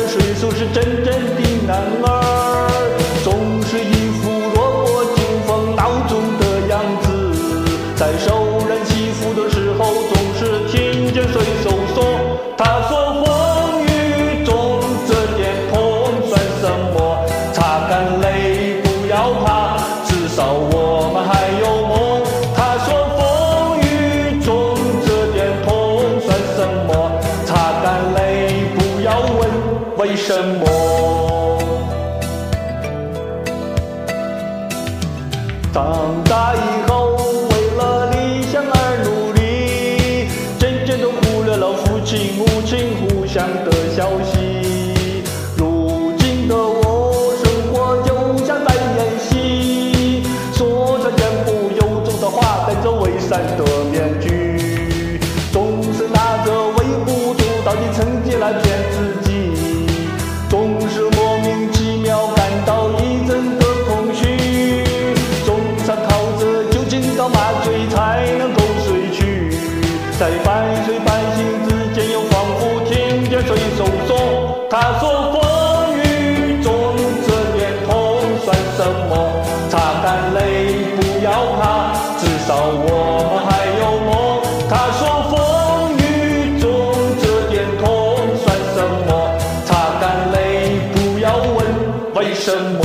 水手是真正的男儿，总是一副弱不禁风孬种的样子，在受人欺负的时候，总是听见水手说，他说风雨中这点痛算什么，擦干泪不要怕，至少我们还有梦。他说风雨中这点痛算什么，擦干泪不要问为什么。长大以后为了理想而努力，渐渐都忽略了父亲母亲互相的消息。如今的我生活就像在演戏，说着言不由衷的话，戴着伪善的面具，总是拿着微不足道的成绩来骗自己，总是莫名其妙感到一阵的空虚，总想靠着酒精到麻醉才能够睡去，在半睡半醒之间又仿佛听见水手说，他说风雨中这点痛算什么，擦干泪不要怕，至少我们还有梦。他说风雨中这点痛算什么，擦干泪不要问为什么。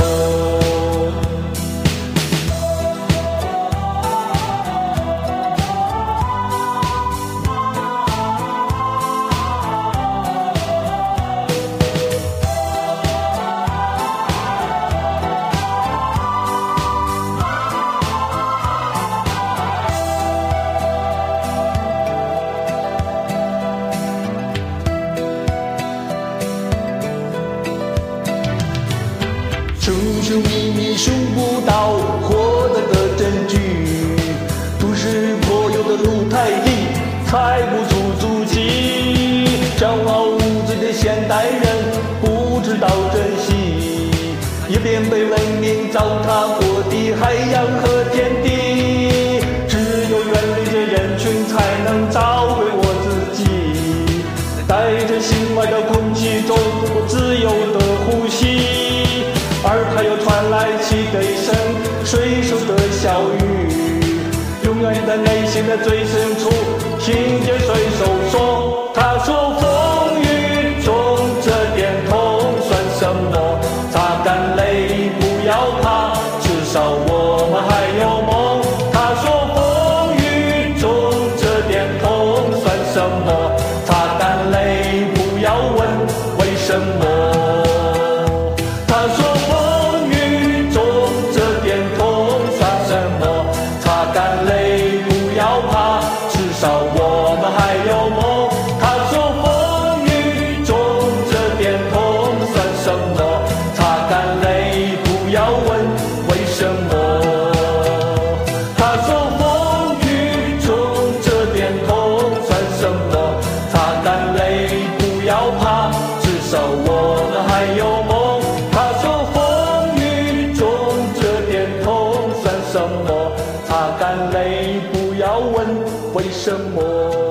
求求秘密寻不到获得的证据，都市颇有的路太硬，踩不出足迹，骄傲无知的现代人不知道珍惜，一边被文明糟蹋过的海洋和天地，只有远离这人群才能找回我自己，带着心外的空气中我自由的呼吸，耳畔又传来汽笛声，水手的笑语，永远在内心的最深处听见水手说，他说风雨中这点痛算什么，擦干泪不要怕，至少我们还有梦。他说风雨中这点痛算什么，擦干泪不要问为什么。他说风雨中这点痛算什么，擦干泪不要怕，至少我们还有梦。他说风雨中这点痛算什么，擦干泪不要问为什么。他说风雨中这点痛算什么，擦干泪不要怕，至少我们还有梦。他说风雨中这点痛算什么，擦干泪不要问为什么。